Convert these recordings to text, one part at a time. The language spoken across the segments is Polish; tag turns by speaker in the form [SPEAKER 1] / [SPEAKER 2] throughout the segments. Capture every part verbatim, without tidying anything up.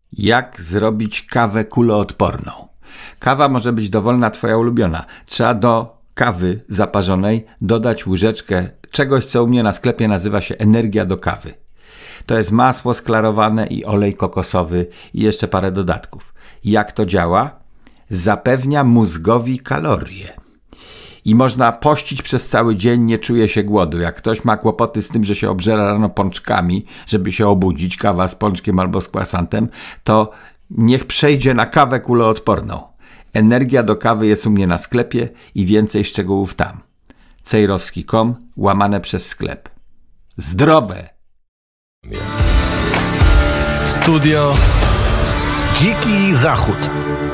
[SPEAKER 1] Jak zrobić kawę kuloodporną? Kawa może być dowolna, twoja ulubiona. Trzeba do kawy zaparzonej dodać łyżeczkę czegoś, co u mnie na sklepie nazywa się energia do kawy. To jest masło sklarowane i olej kokosowy i jeszcze parę dodatków. Jak to działa? Zapewnia mózgowi kalorie. I można pościć przez cały dzień, nie czuje się głodu. Jak ktoś ma kłopoty z tym, że się obżera rano pączkami, żeby się obudzić, kawa z pączkiem albo z croissantem, to niech przejdzie na kawę kuloodporną. Energia do kawy jest u mnie na sklepie i więcej szczegółów tam. cejrowski kropka com, łamane przez sklep. Zdrowe!
[SPEAKER 2] Studio Dziki Zachód.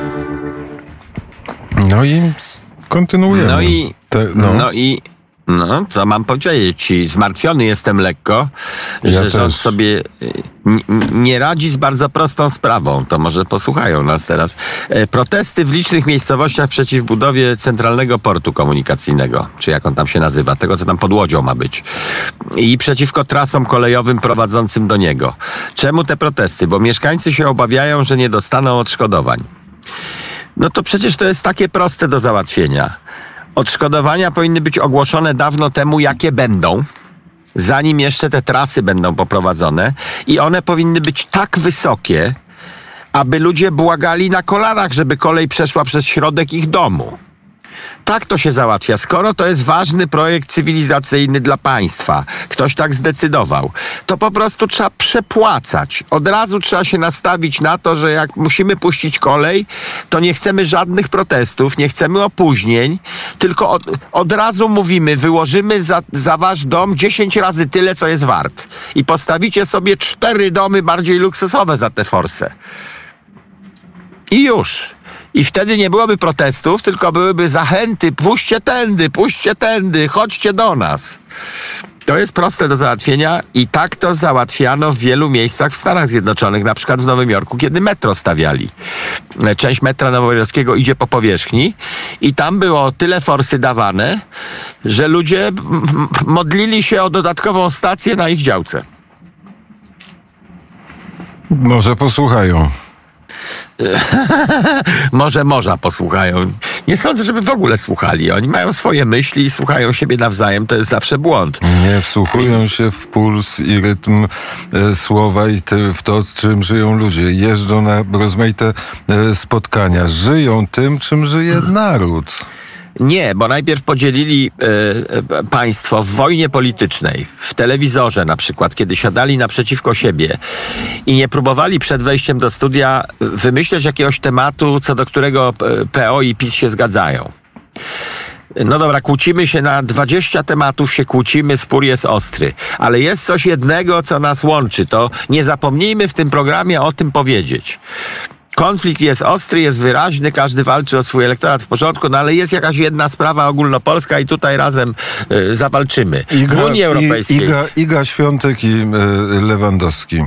[SPEAKER 3] No i kontynuujemy.
[SPEAKER 4] No i,
[SPEAKER 3] Te, no.
[SPEAKER 4] no i no, co mam powiedzieć ci, zmartwiony jestem lekko,
[SPEAKER 3] Ja
[SPEAKER 4] że
[SPEAKER 3] też.
[SPEAKER 4] rząd sobie n- nie radzi z bardzo prostą sprawą. To może posłuchają nas teraz. E, Protesty w licznych miejscowościach przeciw budowie Centralnego Portu Komunikacyjnego, czy jak on tam się nazywa, tego co tam pod Łodzią ma być. I przeciwko trasom kolejowym prowadzącym do niego. Czemu te protesty? Bo mieszkańcy się obawiają, że nie dostaną odszkodowań. No to przecież to jest takie proste do załatwienia. Odszkodowania powinny być ogłoszone dawno temu, jakie będą, zanim jeszcze te trasy będą poprowadzone, i one powinny być tak wysokie, aby ludzie błagali na kolanach, żeby kolej przeszła przez środek ich domu. Tak to się załatwia. Skoro to jest ważny projekt cywilizacyjny dla państwa, ktoś tak zdecydował, to po prostu trzeba przepłacać. Od razu trzeba się nastawić na to, że jak musimy puścić kolej, to nie chcemy żadnych protestów, nie chcemy opóźnień, tylko od, od razu mówimy, wyłożymy za, za wasz dom dziesięć razy tyle, co jest wart. I postawicie sobie cztery domy bardziej luksusowe za tę forsę. I już. I wtedy nie byłoby protestów, tylko byłyby zachęty, puśćcie tędy, puśćcie tędy, chodźcie do nas. To jest proste do załatwienia i tak to załatwiano w wielu miejscach w Stanach Zjednoczonych, na przykład w Nowym Jorku, kiedy metro stawiali. Część metra nowojorskiego idzie po powierzchni i tam było tyle forsy dawane, że ludzie m- modlili się o dodatkową stację na ich działce.
[SPEAKER 3] Może posłuchają.
[SPEAKER 4] Może morza posłuchają. Nie sądzę, żeby w ogóle słuchali. Oni mają swoje myśli i słuchają siebie nawzajem. To jest zawsze błąd.
[SPEAKER 3] Nie wsłuchują się w puls i rytm e, słowa i te, w to, czym żyją ludzie. Jeżdżą na rozmaite e, spotkania. Żyją tym, czym żyje naród.
[SPEAKER 4] Nie, bo najpierw podzielili e, e, państwo w wojnie politycznej, w telewizorze na przykład, kiedy siadali naprzeciwko siebie i nie próbowali przed wejściem do studia wymyśleć jakiegoś tematu, co do którego P O i PiS się zgadzają. No dobra, kłócimy się na dwadzieścia tematów, się kłócimy, spór jest ostry. Ale jest coś jednego, co nas łączy. To nie zapomnijmy w tym programie o tym powiedzieć. Konflikt jest ostry, jest wyraźny, każdy walczy o swój elektorat, w porządku, no ale jest jakaś jedna sprawa ogólnopolska i tutaj razem y, zawalczymy.
[SPEAKER 3] Iga,
[SPEAKER 4] w Unii Europejskiej...
[SPEAKER 3] I, Iga, Iga Świątek i e, Lewandowski.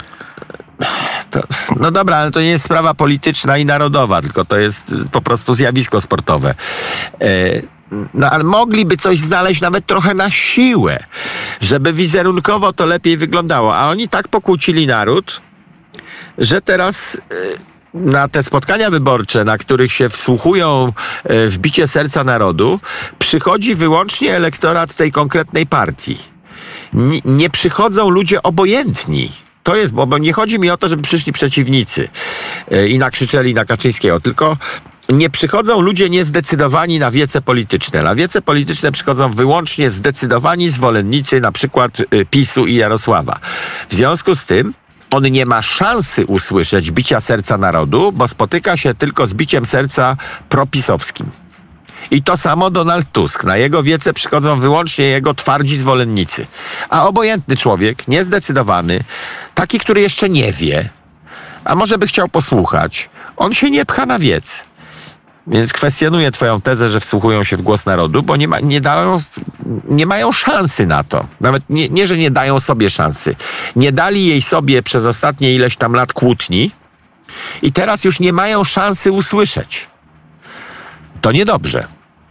[SPEAKER 4] To, no dobra, ale to nie jest sprawa polityczna i narodowa, tylko to jest y, po prostu zjawisko sportowe. Y, No, ale mogliby coś znaleźć nawet trochę na siłę, żeby wizerunkowo to lepiej wyglądało. A oni tak pokłócili naród, że teraz... Y, na te spotkania wyborcze, na których się wsłuchują w bicie serca narodu, przychodzi wyłącznie elektorat tej konkretnej partii. N- nie przychodzą ludzie obojętni. To jest, bo, bo nie chodzi mi o to, żeby przyszli przeciwnicy yy, i nakrzyczeli na Kaczyńskiego, tylko nie przychodzą ludzie niezdecydowani na wiece polityczne. Na wiece polityczne przychodzą wyłącznie zdecydowani zwolennicy na przykład yy, PiSu i Jarosława. W związku z tym on nie ma szansy usłyszeć bicia serca narodu, bo spotyka się tylko z biciem serca propisowskim. I to samo Donald Tusk. Na jego wiece przychodzą wyłącznie jego twardzi zwolennicy. A obojętny człowiek, niezdecydowany, taki, który jeszcze nie wie, a może by chciał posłuchać, on się nie pcha na wiec. Więc kwestionuję twoją tezę, że wsłuchują się w głos narodu, bo nie, ma, nie, dają, nie mają szansy na to. Nawet nie, nie, że nie dają sobie szansy. Nie dali jej sobie przez ostatnie ileś tam lat kłótni i teraz już nie mają szansy usłyszeć. To niedobrze.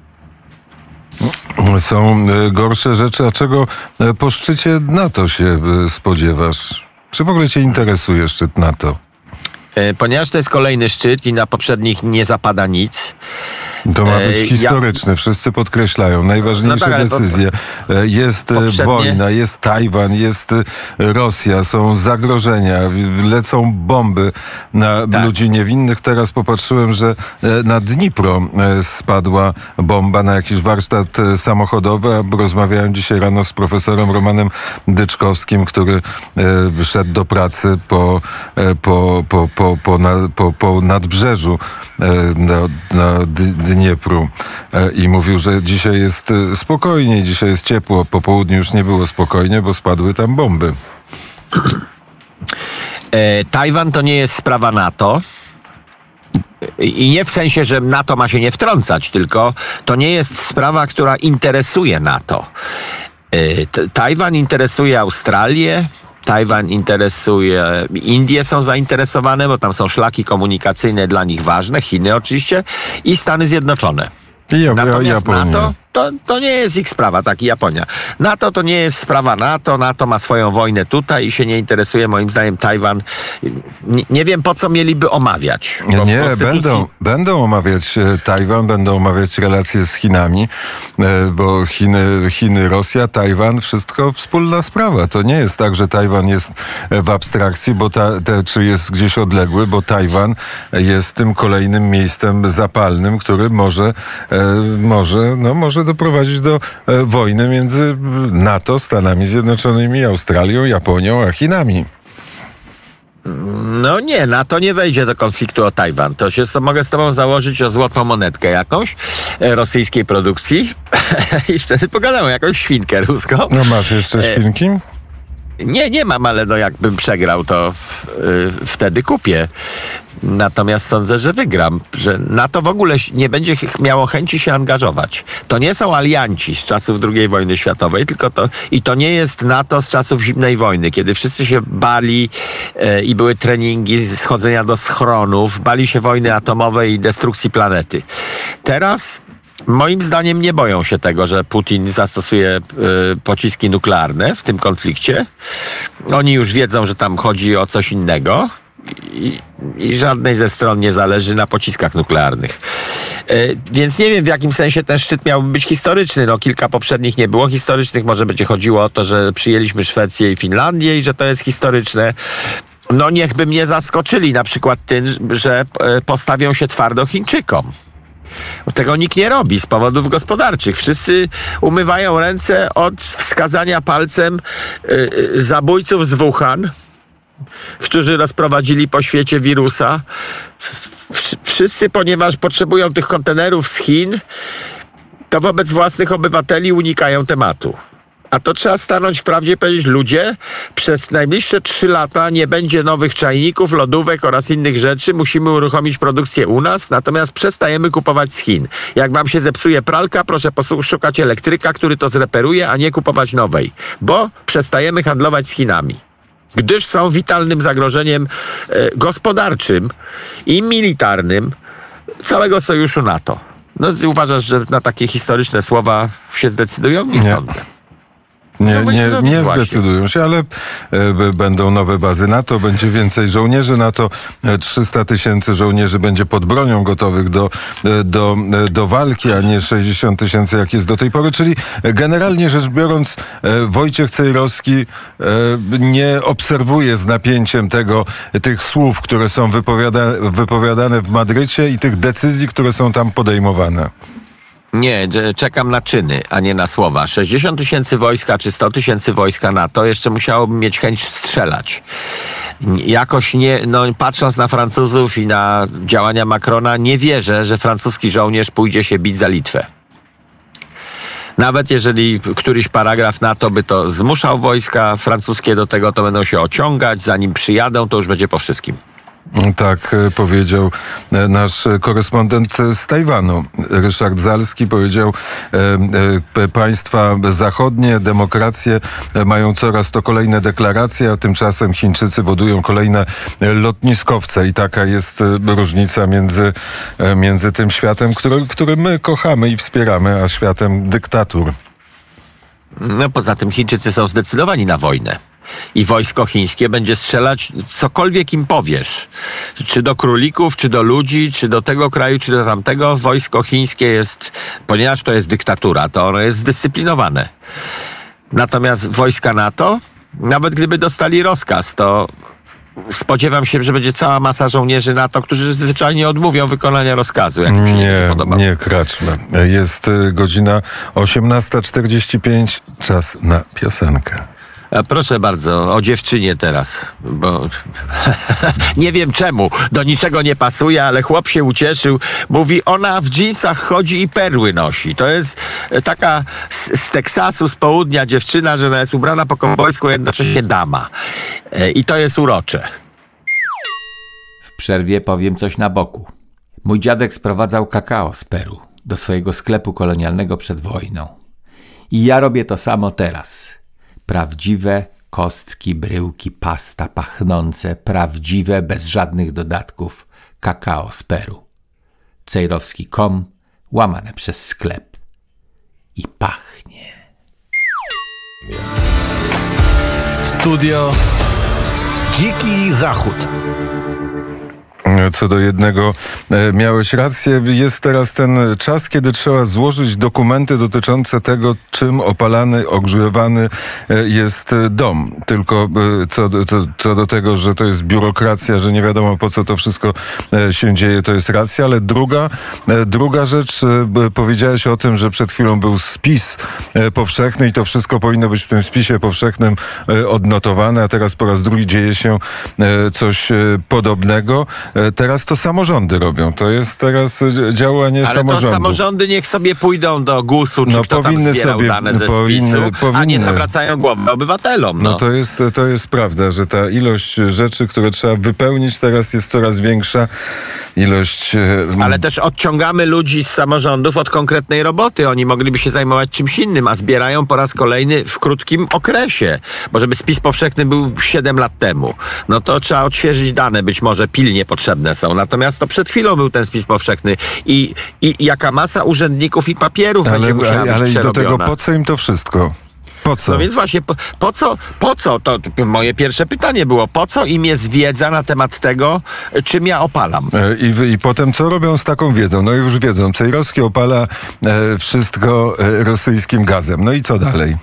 [SPEAKER 3] Są e, gorsze rzeczy. A czego e, po szczycie NATO się e, spodziewasz? Czy w ogóle cię interesuje szczyt NATO?
[SPEAKER 4] Ponieważ to jest kolejny szczyt i na poprzednich nie zapada nic.
[SPEAKER 3] To ma być historyczny, wszyscy podkreślają. Najważniejsze no tak, decyzje. To... Jest poprzednie... wojna, jest Tajwan, jest Rosja, są zagrożenia, lecą bomby na tak. ludzi niewinnych. Teraz popatrzyłem, że na Dnipro spadła bomba na jakiś warsztat samochodowy. Rozmawiałem dzisiaj rano z profesorem Romanem Dyczkowskim, który szedł do pracy po, po, po, po, po, na, po, po nadbrzeżu na, na Dniepru i mówił, że dzisiaj jest spokojniej, dzisiaj jest ciepło. Po południu już nie było spokojnie, bo spadły tam bomby.
[SPEAKER 4] E, Tajwan to nie jest sprawa NATO. I nie w sensie, że NATO ma się nie wtrącać, tylko to nie jest sprawa, która interesuje NATO. E, Tajwan interesuje Australię, Tajwan interesuje, Indie są zainteresowane, bo tam są szlaki komunikacyjne dla nich ważne, Chiny oczywiście i Stany Zjednoczone.
[SPEAKER 3] Ja,
[SPEAKER 4] Natomiast ja, NATO to, to nie jest ich sprawa, tak i Japonia. NATO to nie jest sprawa NATO, NATO ma swoją wojnę tutaj i się nie interesuje, moim zdaniem, Tajwan. Nie, nie wiem, po co mieliby omawiać.
[SPEAKER 3] Nie, konstytucji... będą, będą omawiać Tajwan, będą omawiać relacje z Chinami, bo Chiny, Chiny, Rosja, Tajwan, wszystko wspólna sprawa. To nie jest tak, że Tajwan jest w abstrakcji, bo ta, te, czy jest gdzieś odległy, bo Tajwan jest tym kolejnym miejscem zapalnym, który może, może, no, może doprowadzić do e, wojny między NATO, Stanami Zjednoczonymi, Australią, Japonią, a Chinami.
[SPEAKER 4] No nie, NATO nie wejdzie do konfliktu o Tajwan. To się mogę z tobą założyć o złotą monetkę jakąś e, rosyjskiej produkcji i wtedy pogadamy o jakąś świnkę ruską.
[SPEAKER 3] No masz jeszcze świnki? E,
[SPEAKER 4] nie, nie mam, ale no jakbym przegrał, to y, wtedy kupię. Natomiast sądzę, że wygram, że NATO w ogóle nie będzie miało chęci się angażować. To nie są alianci z czasów drugiej wojny światowej, tylko to i to nie jest NATO z czasów zimnej wojny, kiedy wszyscy się bali e, i były treningi schodzenia do schronów, bali się wojny atomowej i destrukcji planety. Teraz moim zdaniem nie boją się tego, że Putin zastosuje y, pociski nuklearne w tym konflikcie. Oni już wiedzą, że tam chodzi o coś innego i, i żadnej ze stron nie zależy na pociskach nuklearnych. Y, więc nie wiem, w jakim sensie ten szczyt miałby być historyczny. No, kilka poprzednich nie było historycznych. Może będzie chodziło o to, że przyjęliśmy Szwecję i Finlandię i że to jest historyczne. No niechby mnie zaskoczyli na przykład tym, że postawią się twardo Chińczykom. Tego nikt nie robi z powodów gospodarczych. Wszyscy umywają ręce od wskazania palcem y, y, zabójców z Wuhan, którzy rozprowadzili po świecie wirusa. Wszyscy, ponieważ potrzebują tych kontenerów z Chin, to wobec własnych obywateli unikają tematu. A to trzeba stanąć w prawdzie i powiedzieć, ludzie, przez najbliższe trzy lata nie będzie nowych czajników, lodówek oraz innych rzeczy. Musimy uruchomić produkcję u nas, natomiast przestajemy kupować z Chin. Jak wam się zepsuje pralka, proszę szukać elektryka, który to zreperuje, a nie kupować nowej. Bo przestajemy handlować z Chinami. Gdyż są witalnym zagrożeniem e, gospodarczym i militarnym całego sojuszu NATO. No uważasz, że na takie historyczne słowa się zdecydują? Nie, nie. sądzę.
[SPEAKER 3] Nie, nie, nie zdecydują się, ale e, będą nowe bazy NATO, będzie więcej żołnierzy NATO, trzysta tysięcy żołnierzy będzie pod bronią gotowych do, do, do walki, a nie sześćdziesiąt tysięcy jak jest do tej pory, czyli generalnie rzecz biorąc e, Wojciech Cejrowski e, nie obserwuje z napięciem tego, tych słów, które są wypowiada, wypowiadane w Madrycie i tych decyzji, które są tam podejmowane.
[SPEAKER 4] Nie, czekam na czyny, a nie na słowa. sześćdziesiąt tysięcy wojska czy sto tysięcy wojska NATO jeszcze musiałoby mieć chęć strzelać. Jakoś nie, no patrząc na Francuzów i na działania Macrona, nie wierzę, że francuski żołnierz pójdzie się bić za Litwę. Nawet jeżeli któryś paragraf NATO by to zmuszał wojska francuskie do tego, to będą się ociągać, zanim przyjadą, to już będzie po wszystkim.
[SPEAKER 3] Tak powiedział nasz korespondent z Tajwanu. Ryszard Zalski powiedział, e, państwa zachodnie, demokracje mają coraz to kolejne deklaracje, a tymczasem Chińczycy wodują kolejne lotniskowce i taka jest różnica między, między tym światem, który, który my kochamy i wspieramy, a światem dyktatur.
[SPEAKER 4] No poza tym Chińczycy są zdecydowani na wojnę. I wojsko chińskie będzie strzelać cokolwiek im powiesz. Czy do królików, czy do ludzi, czy do tego kraju, czy do tamtego. Wojsko chińskie jest, ponieważ to jest dyktatura, to ono jest zdyscyplinowane. Natomiast wojska NATO, nawet gdyby dostali rozkaz, to spodziewam się, że będzie cała masa żołnierzy NATO, którzy zwyczajnie odmówią wykonania rozkazu. Jak im się nie, nie podoba.
[SPEAKER 3] Nie kraczmy. Jest godzina osiemnasta czterdzieści pięć. Czas na piosenkę.
[SPEAKER 4] A proszę bardzo, o dziewczynie teraz, bo nie wiem czemu, do niczego nie pasuje, ale chłop się ucieszył. Mówi, ona w dżinsach chodzi i perły nosi. To jest taka z, z Teksasu, z południa dziewczyna, że ona jest ubrana po kowbojsku, jednocześnie dama. I to jest urocze.
[SPEAKER 1] W przerwie powiem coś na boku. Mój dziadek sprowadzał kakao z Peru do swojego sklepu kolonialnego przed wojną. I ja robię to samo teraz. Prawdziwe kostki, bryłki, pasta pachnące, prawdziwe, bez żadnych dodatków, kakao z Peru. Cejrowski kropka com, łamane przez sklep. I pachnie.
[SPEAKER 2] Studio Dziki Zachód.
[SPEAKER 3] Co do jednego miałeś rację. Jest teraz ten czas, kiedy trzeba złożyć dokumenty dotyczące tego, czym opalany, ogrzewany jest dom. Tylko co do, co, co do tego, że to jest biurokracja, że nie wiadomo, po co to wszystko się dzieje, to jest racja. Ale druga, druga rzecz, powiedziałeś o tym, że przed chwilą był spis powszechny i to wszystko powinno być w tym spisie powszechnym odnotowane, a teraz po raz drugi dzieje się coś podobnego. Teraz to samorządy robią. To jest teraz działanie
[SPEAKER 4] ale
[SPEAKER 3] samorządów.
[SPEAKER 4] Ale to samorządy niech sobie pójdą do gusu, czy
[SPEAKER 3] no,
[SPEAKER 4] kto
[SPEAKER 3] powinny
[SPEAKER 4] tam zbierał
[SPEAKER 3] sobie,
[SPEAKER 4] dane ze
[SPEAKER 3] powinny,
[SPEAKER 4] spisu,
[SPEAKER 3] powinny.
[SPEAKER 4] a nie zawracają głowy obywatelom. No,
[SPEAKER 3] no to, jest, to jest prawda, że ta ilość rzeczy, które trzeba wypełnić, teraz jest coraz większa. Ilość...
[SPEAKER 4] Ale też odciągamy ludzi z samorządów od konkretnej roboty. Oni mogliby się zajmować czymś innym, a zbierają po raz kolejny w krótkim okresie. Bo żeby spis powszechny był siedem lat temu, no to trzeba odświeżyć dane, być może pilnie potrzebne są. Natomiast to przed chwilą był ten spis powszechny i, i jaka masa urzędników i papierów
[SPEAKER 3] ale,
[SPEAKER 4] będzie musiała
[SPEAKER 3] ale,
[SPEAKER 4] być
[SPEAKER 3] ale do tego,
[SPEAKER 4] przerobiona.
[SPEAKER 3] po co im to wszystko? Po co?
[SPEAKER 4] No więc właśnie, po, po co, po co, to moje pierwsze pytanie było, po co im jest wiedza na temat tego, czym ja opalam?
[SPEAKER 3] I, i potem co robią z taką wiedzą? No już wiedzą, Cejrowski opala e, wszystko e, rosyjskim gazem. No i co dalej?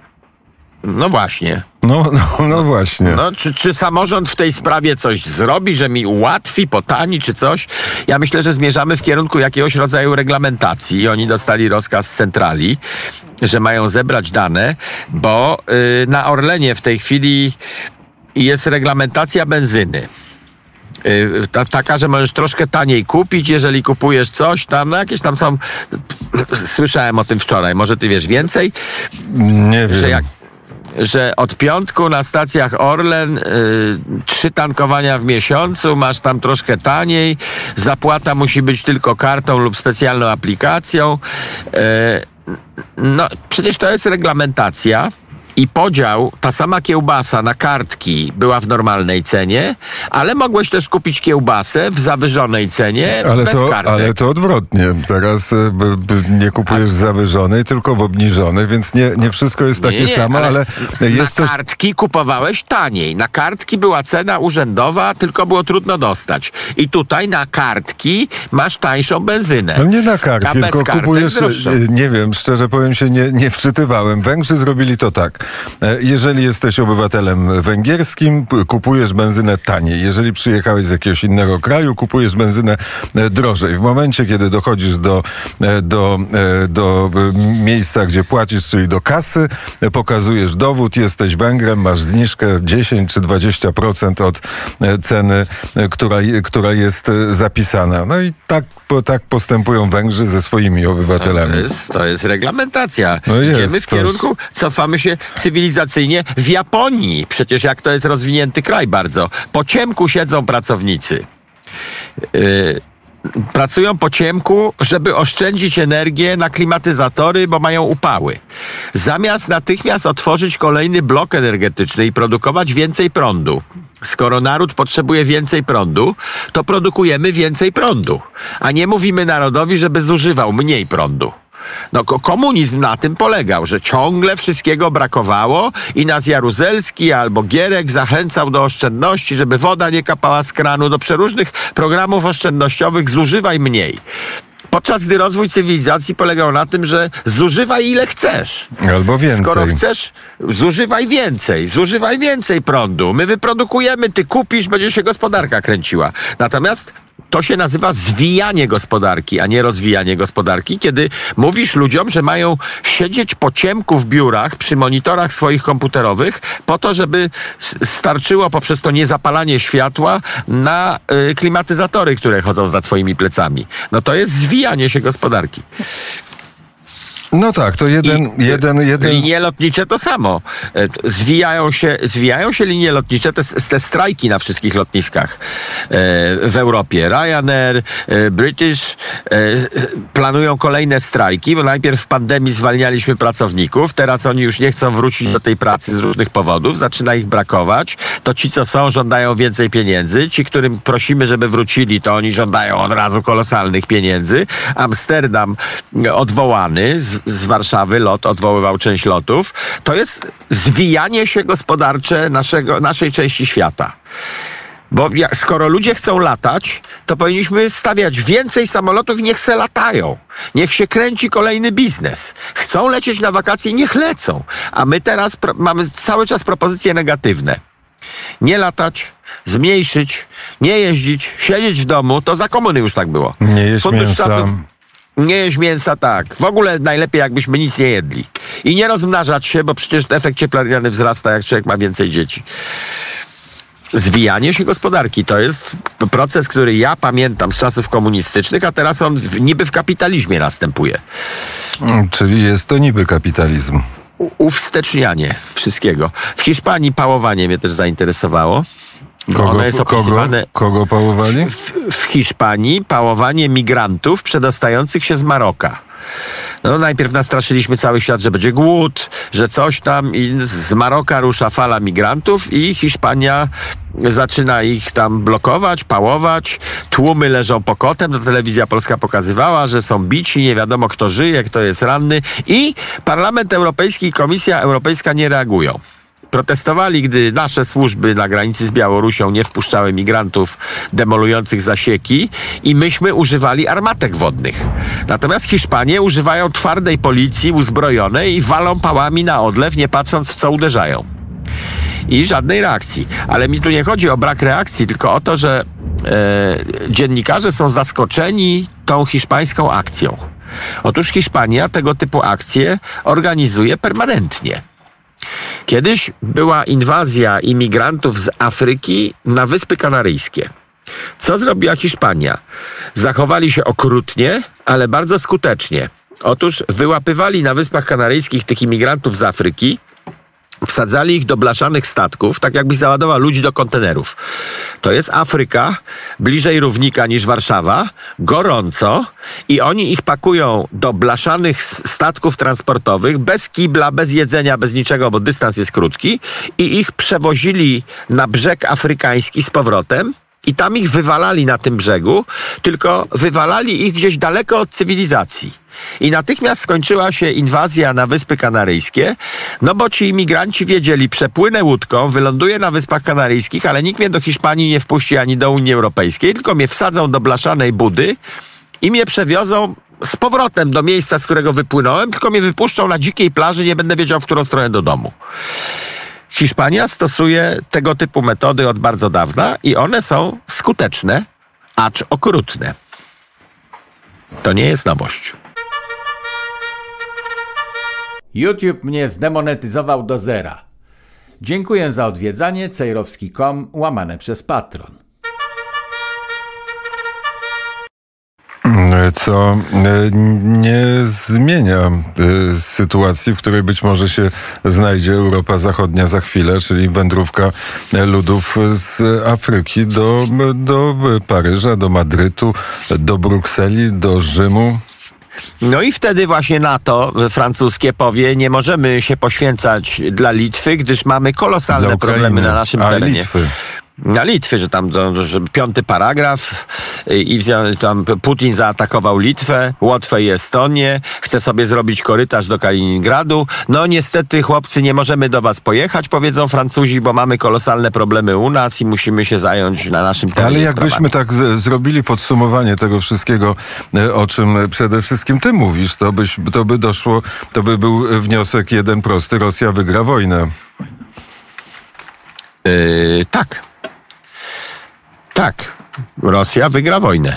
[SPEAKER 4] No właśnie.
[SPEAKER 3] No, no, no właśnie.
[SPEAKER 4] No, czy, czy samorząd w tej sprawie coś zrobi, że mi ułatwi, potani, czy coś? Ja myślę, że zmierzamy w kierunku jakiegoś rodzaju reglamentacji. Oni dostali rozkaz z centrali, że mają zebrać dane, bo yy, na Orlenie w tej chwili jest reglamentacja benzyny. Yy, ta, taka, że możesz troszkę taniej kupić, jeżeli kupujesz coś tam, no jakieś tam są... Słyszałem o tym wczoraj, może ty wiesz więcej?
[SPEAKER 3] Nie wiem.
[SPEAKER 4] Że jak że od piątku na stacjach Orlen y, trzy tankowania w miesiącu, masz tam troszkę taniej, zapłata musi być tylko kartą lub specjalną aplikacją. Y, no przecież to jest reglamentacja. I podział, ta sama kiełbasa na kartki była w normalnej cenie, ale mogłeś też kupić kiełbasę w zawyżonej cenie
[SPEAKER 3] ale
[SPEAKER 4] bez
[SPEAKER 3] to,
[SPEAKER 4] kartek.
[SPEAKER 3] Ale to odwrotnie. Teraz b, b, nie kupujesz A... zawyżonej, tylko w obniżonej, więc nie, nie wszystko jest takie
[SPEAKER 4] nie, nie,
[SPEAKER 3] samo, ale, ale jest
[SPEAKER 4] na
[SPEAKER 3] coś...
[SPEAKER 4] kartki kupowałeś taniej. Na kartki była cena urzędowa, tylko było trudno dostać. I tutaj na kartki masz tańszą benzynę.
[SPEAKER 3] No nie na kartki, tylko kupujesz,
[SPEAKER 4] droższą.
[SPEAKER 3] Nie wiem, szczerze powiem się, nie, nie wczytywałem. Węgrzy zrobili to tak. Jeżeli jesteś obywatelem węgierskim, kupujesz benzynę taniej. Jeżeli przyjechałeś z jakiegoś innego kraju, kupujesz benzynę drożej. W momencie, kiedy dochodzisz do, do, do miejsca, gdzie płacisz, czyli do kasy, pokazujesz dowód, jesteś Węgrem, masz zniżkę dziesięć czy dwadzieścia procent od ceny, która, która jest zapisana. No i tak, tak postępują Węgrzy ze swoimi obywatelami.
[SPEAKER 4] To jest, to jest reglamentacja.
[SPEAKER 3] No jest,
[SPEAKER 4] Idziemy w
[SPEAKER 3] coś.
[SPEAKER 4] kierunku, cofamy się cywilizacyjnie w Japonii. Przecież jak to jest rozwinięty kraj bardzo. Po ciemku siedzą pracownicy. Yy, pracują po ciemku, żeby oszczędzić energię na klimatyzatory, bo mają upały. Zamiast natychmiast otworzyć kolejny blok energetyczny i produkować więcej prądu. Skoro naród potrzebuje więcej prądu, to produkujemy więcej prądu. A nie mówimy narodowi, żeby zużywał mniej prądu. No komunizm na tym polegał, że ciągle wszystkiego brakowało i nas Jaruzelski albo Gierek zachęcał do oszczędności, żeby woda nie kapała z kranu, do przeróżnych programów oszczędnościowych, zużywaj mniej. Podczas gdy rozwój cywilizacji polegał na tym, że zużywaj ile chcesz.
[SPEAKER 3] Albo więcej.
[SPEAKER 4] Skoro chcesz, zużywaj więcej, zużywaj więcej prądu. My wyprodukujemy, ty kupisz, będzie się gospodarka kręciła. Natomiast to się nazywa zwijanie gospodarki, a nie rozwijanie gospodarki, kiedy mówisz ludziom, że mają siedzieć po ciemku w biurach przy monitorach swoich komputerowych po to, żeby starczyło poprzez to niezapalanie światła na y, klimatyzatory, które chodzą za twoimi plecami. No to jest zwijanie się gospodarki.
[SPEAKER 3] No tak, to jeden, I jeden, jeden...
[SPEAKER 4] Linie lotnicze to samo. Zwijają się, zwijają się linie lotnicze, te, te strajki na wszystkich lotniskach w Europie. Ryanair, British planują kolejne strajki, bo najpierw w pandemii zwalnialiśmy pracowników, teraz oni już nie chcą wrócić do tej pracy z różnych powodów, zaczyna ich brakować. To ci, co są, żądają więcej pieniędzy. Ci, którym prosimy, żeby wrócili, to oni żądają od razu kolosalnych pieniędzy. Amsterdam odwołany z z Warszawy, lot odwoływał część lotów. To jest zwijanie się gospodarcze naszego, naszej części świata. Bo jak, skoro ludzie chcą latać, to powinniśmy stawiać więcej samolotów i niech se latają. Niech się kręci kolejny biznes. Chcą lecieć na wakacje, niech lecą. A my teraz pro, mamy cały czas propozycje negatywne. Nie latać, zmniejszyć, nie jeździć, siedzieć w domu. To za komuny już tak było.
[SPEAKER 3] Nie jeść mięsa. Czasów,
[SPEAKER 4] Nie jeść mięsa, tak. W ogóle najlepiej, jakbyśmy nic nie jedli. I nie rozmnażać się, bo przecież efekt cieplarniany wzrasta, jak człowiek ma więcej dzieci. Zwijanie się gospodarki to jest proces, który ja pamiętam z czasów komunistycznych, a teraz on niby w kapitalizmie następuje.
[SPEAKER 3] Czyli jest to niby kapitalizm.
[SPEAKER 4] U- uwstecznianie wszystkiego. W Hiszpanii pałowanie mnie też zainteresowało.
[SPEAKER 3] Kogo, ono jest opisywane kogo, kogo pałowali?
[SPEAKER 4] W, w Hiszpanii pałowanie migrantów przedostających się z Maroka. No najpierw nastraszyliśmy cały świat, że będzie głód, że coś tam i z Maroka rusza fala migrantów i Hiszpania zaczyna ich tam blokować, pałować. Tłumy leżą pokotem. To telewizja polska pokazywała, że są bici, nie wiadomo kto żyje, kto jest ranny i Parlament Europejski i Komisja Europejska nie reagują. Protestowali, gdy nasze służby na granicy z Białorusią nie wpuszczały migrantów demolujących zasieki i myśmy używali armatek wodnych. Natomiast Hiszpanie używają twardej policji uzbrojonej i walą pałami na odlew, nie patrząc w co uderzają. I żadnej reakcji. Ale mi tu nie chodzi o brak reakcji, tylko o to, że e, dziennikarze są zaskoczeni tą hiszpańską akcją. Otóż Hiszpania tego typu akcje organizuje permanentnie. Kiedyś była inwazja imigrantów z Afryki na Wyspy Kanaryjskie. Co zrobiła Hiszpania? Zachowali się okrutnie, ale bardzo skutecznie. Otóż wyłapywali na Wyspach Kanaryjskich tych imigrantów z Afryki, wsadzali ich do blaszanych statków, tak jakbyś załadował ludzi do kontenerów. To jest Afryka, bliżej równika niż Warszawa, gorąco i oni ich pakują do blaszanych statków transportowych, bez kibla, bez jedzenia, bez niczego, bo dystans jest krótki i ich przewozili na brzeg afrykański z powrotem i tam ich wywalali na tym brzegu, tylko wywalali ich gdzieś daleko od cywilizacji. I natychmiast skończyła się inwazja na Wyspy Kanaryjskie, no bo ci imigranci wiedzieli, przepłynę łódką, wyląduję na Wyspach Kanaryjskich, ale nikt mnie do Hiszpanii nie wpuści ani do Unii Europejskiej, tylko mnie wsadzą do blaszanej budy i mnie przewiozą z powrotem do miejsca, z którego wypłynąłem, tylko mnie wypuszczą na dzikiej plaży, nie będę wiedział, w którą stronę do domu. Hiszpania stosuje tego typu metody od bardzo dawna i one są skuteczne, acz okrutne. To nie jest nowość.
[SPEAKER 1] YouTube mnie zdemonetyzował do zera. Dziękuję za odwiedzanie cejrowski kropka com łamane przez Patron.
[SPEAKER 3] Co nie zmienia sytuacji, w której być może się znajdzie Europa Zachodnia za chwilę, czyli wędrówka ludów z Afryki do, do Paryża, do Madrytu, do Brukseli, do Rzymu.
[SPEAKER 4] No i wtedy właśnie NATO francuskie powie, nie możemy się poświęcać dla Litwy, gdyż mamy kolosalne problemy na naszym terenie.
[SPEAKER 3] Litwy.
[SPEAKER 4] Na Litwie, że tam że piąty paragraf i tam Putin zaatakował Litwę, Łotwę i Estonię, chce sobie zrobić korytarz do Kaliningradu. No niestety chłopcy, nie możemy do was pojechać, powiedzą Francuzi, bo mamy kolosalne problemy u nas i musimy się zająć na naszym terenie.
[SPEAKER 3] Ale jakbyśmy sprawami. tak z- zrobili podsumowanie tego wszystkiego, o czym przede wszystkim ty mówisz, to, byś, to by doszło, to by był wniosek jeden prosty: Rosja wygra wojnę.
[SPEAKER 4] Yy, tak. Tak, Rosja wygra wojnę.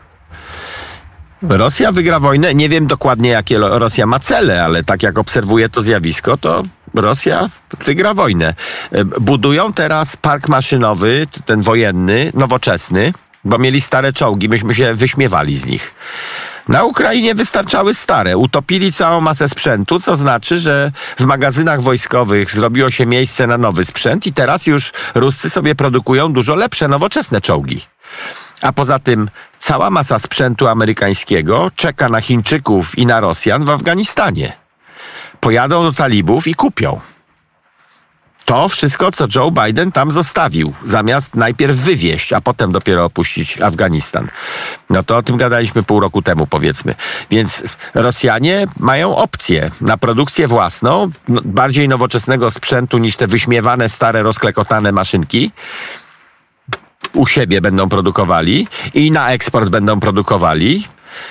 [SPEAKER 4] Rosja wygra wojnę. Nie wiem dokładnie, jakie Rosja ma cele, ale tak jak obserwuję to zjawisko, to Rosja wygra wojnę. Budują teraz park maszynowy, ten wojenny, nowoczesny, bo mieli stare czołgi, myśmy się wyśmiewali z nich. Na Ukrainie wystarczały stare. Utopili całą masę sprzętu, co znaczy, że w magazynach wojskowych zrobiło się miejsce na nowy sprzęt i teraz już Ruscy sobie produkują dużo lepsze, nowoczesne czołgi. A poza tym cała masa sprzętu amerykańskiego czeka na Chińczyków i na Rosjan w Afganistanie. Pojadą do talibów i kupią. To wszystko, co Joe Biden tam zostawił, zamiast najpierw wywieźć, a potem dopiero opuścić Afganistan. No to o tym gadaliśmy pół roku temu, powiedzmy. Więc Rosjanie mają opcję na produkcję własną, no, bardziej nowoczesnego sprzętu niż te wyśmiewane, stare, rozklekotane maszynki. U siebie będą produkowali i na eksport będą produkowali.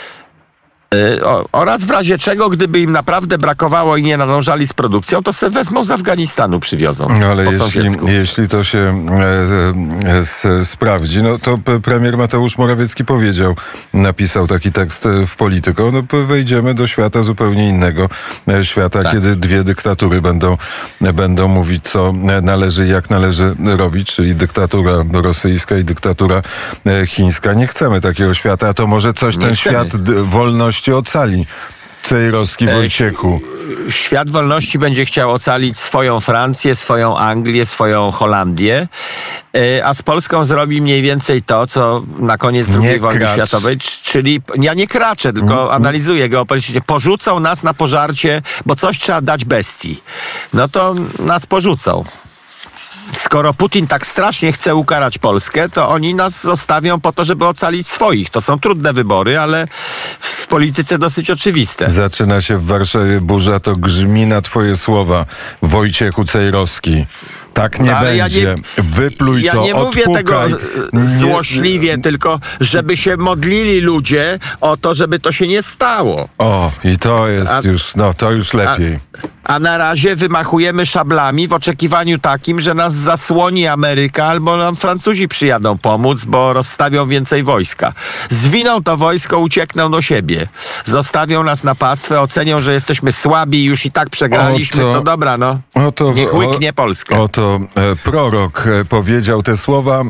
[SPEAKER 4] Yy, o, oraz w razie czego, gdyby im naprawdę brakowało i nie nadążali z produkcją, to se wezmą z Afganistanu, przywiozą.
[SPEAKER 3] Ale jeśli, jeśli to się e, e, e, sprawdzi, no to premier Mateusz Morawiecki powiedział, napisał taki tekst w Polityko, no wejdziemy do świata zupełnie innego, świata, tak. kiedy dwie dyktatury będą, będą mówić, co należy i jak należy robić, czyli dyktatura rosyjska i dyktatura chińska. Nie chcemy takiego świata, a to może coś nie ten chcemy. Świat wolności ocali. Cejrowski, Wojciechu.
[SPEAKER 4] Świat wolności będzie chciał ocalić swoją Francję, swoją Anglię, swoją Holandię, a z Polską zrobi mniej więcej to, co na koniec drugiej wojny światowej, czyli ja nie kraczę, tylko mm. analizuję geopolitycznie. Porzucą nas na pożarcie, bo coś trzeba dać bestii. No to nas porzucą. Skoro Putin tak strasznie chce ukarać Polskę, to oni nas zostawią po to, żeby ocalić swoich. To są trudne wybory, ale w polityce dosyć oczywiste.
[SPEAKER 3] Zaczyna się w Warszawie burza, to grzmi na twoje słowa, Wojciechu Cejrowski. Tak nie no, będzie. Ja nie, Wypluj
[SPEAKER 4] ja
[SPEAKER 3] to,
[SPEAKER 4] nie mówię
[SPEAKER 3] odpukaj.
[SPEAKER 4] tego złośliwie, nie, tylko żeby się modlili ludzie o to, żeby to się nie stało.
[SPEAKER 3] O, i to jest a, już, no to już lepiej.
[SPEAKER 4] A, a na razie wymachujemy szablami w oczekiwaniu takim, że nas zasłoni Ameryka albo nam Francuzi przyjadą pomóc, bo rozstawią więcej wojska. Zwiną to wojsko, uciekną do siebie. Zostawią nas na pastwę, ocenią, że jesteśmy słabi i już i tak przegraliśmy. To, to dobra, no. To, niech łyknie Polskę.
[SPEAKER 3] Oto e, prorok e, powiedział te słowa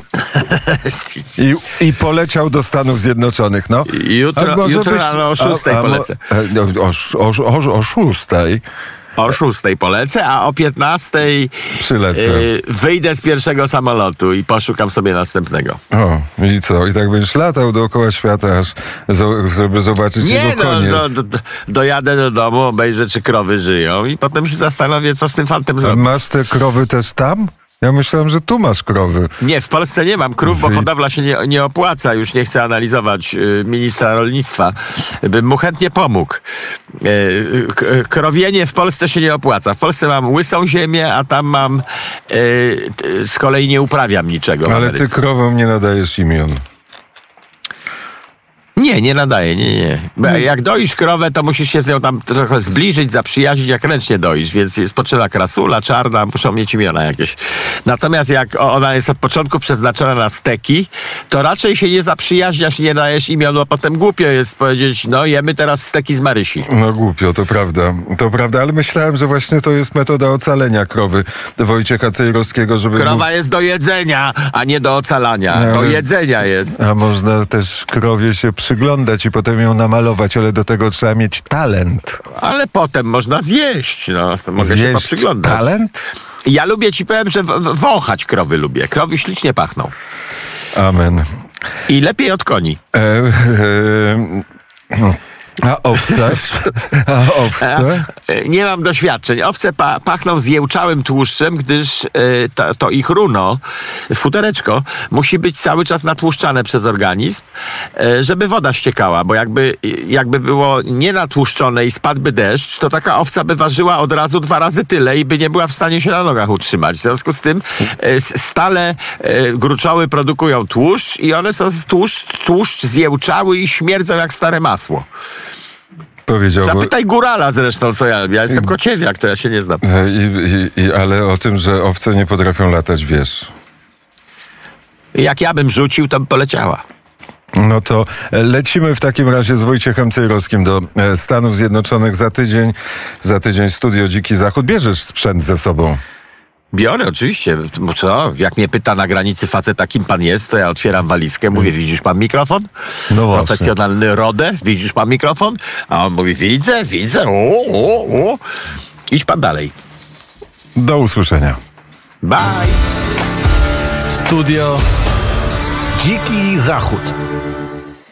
[SPEAKER 3] i, i poleciał do Stanów Zjednoczonych. No.
[SPEAKER 4] Jutro, jutro byś, rano o szóstej a, a, polecę.
[SPEAKER 3] O, o, o, o szóstej.
[SPEAKER 4] O szóstej polecę, a o piętnastej
[SPEAKER 3] przylecę.
[SPEAKER 4] Yy, wyjdę z pierwszego samolotu i poszukam sobie następnego.
[SPEAKER 3] O, i co? I tak będziesz latał dookoła świata, aż żeby zobaczyć
[SPEAKER 4] Nie,
[SPEAKER 3] jego koniec.
[SPEAKER 4] No, do, do, dojadę do domu, obejrzę, czy krowy żyją i potem się zastanowię, co z tym fantem zrobić.
[SPEAKER 3] A masz te krowy też tam? Ja myślałem, że tu masz krowy.
[SPEAKER 4] Nie, w Polsce nie mam krów, bo hodowla się nie, nie opłaca. Już nie chcę analizować y, ministra rolnictwa. Bym mu chętnie pomógł. Y, k- krowienie w Polsce się nie opłaca. W Polsce mam łysą ziemię, a tam mam... Y, y, z kolei nie uprawiam niczego.
[SPEAKER 3] Ale ty krowom nie nadajesz imion.
[SPEAKER 4] Nie, nie nadaje, nie, nie. Jak doisz krowę, to musisz się z nią tam trochę zbliżyć, zaprzyjaźnić, jak ręcznie doisz, więc jest potrzebna krasula, czarna, muszą mieć imiona jakieś. Natomiast jak ona jest od początku przeznaczona na steki, to raczej się nie zaprzyjaźniasz i nie dajesz imion, bo potem głupio jest powiedzieć, no jemy teraz steki z Marysi.
[SPEAKER 3] No głupio, to prawda, to prawda, ale myślałem, że właśnie to jest metoda ocalenia krowy Wojciecha Cejrowskiego, żeby...
[SPEAKER 4] Krowa mów... jest do jedzenia, a nie do ocalania. Ale... Do jedzenia jest.
[SPEAKER 3] A można też krowie się przyglądać i potem ją namalować, ale do tego trzeba mieć talent.
[SPEAKER 4] Ale potem można zjeść, no. To mogę
[SPEAKER 3] zjeść
[SPEAKER 4] się poprzyglądać.
[SPEAKER 3] Talent?
[SPEAKER 4] Ja lubię, ci powiem, że w- wąchać krowy lubię. Krowy ślicznie pachną.
[SPEAKER 3] Amen.
[SPEAKER 4] I lepiej od koni. E, e,
[SPEAKER 3] A owce? A owce?
[SPEAKER 4] Nie mam doświadczeń. Owce pa- pachną zjełczałym tłuszczem, gdyż y, to, to ich runo, futereczko, musi być cały czas natłuszczane przez organizm, y, żeby woda ściekała, bo jakby, jakby było nienatłuszczone i spadłby deszcz, to taka owca by ważyła od razu dwa razy tyle i by nie była w stanie się na nogach utrzymać. W związku z tym y, stale y, gruczoły produkują tłuszcz i one są tłuszcz, tłuszcz zjełczały i śmierdzą jak stare masło.
[SPEAKER 3] Powiedział,
[SPEAKER 4] Zapytaj górala zresztą, co ja. Ja jestem kociewiak, to ja się nie znam.
[SPEAKER 3] I, i, i, ale o tym, że owce nie potrafią latać, wiesz.
[SPEAKER 4] Jak ja bym rzucił, to by poleciała.
[SPEAKER 3] No to lecimy w takim razie z Wojciechem Cejrowskim do Stanów Zjednoczonych za tydzień. Za tydzień Studio Dziki Zachód. Bierzesz sprzęt ze sobą?
[SPEAKER 4] Biorę, oczywiście. Bo co? Jak mnie pyta na granicy faceta, kim pan jest, to ja otwieram walizkę, mówię, widzisz pan mikrofon?
[SPEAKER 3] No właśnie.
[SPEAKER 4] Profesjonalny Rode, widzisz pan mikrofon? A on mówi, widzę, widzę, o, o, o. Idź pan dalej.
[SPEAKER 3] Do usłyszenia.
[SPEAKER 4] Bye.
[SPEAKER 2] Studio Dziki Zachód.